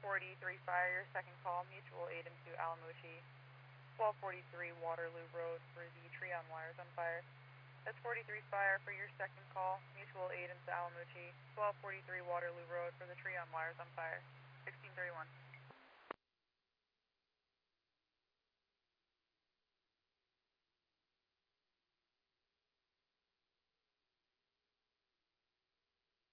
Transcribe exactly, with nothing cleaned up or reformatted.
forty-three Fire, your second call, mutual aid into Alamucci. twelve forty-three Waterloo Road for the tree on wires on fire. That's forty-three Fire for your second call, mutual aid into Alamucci. twelve forty-three Waterloo Road for the tree on wires on fire. sixteen thirty-one.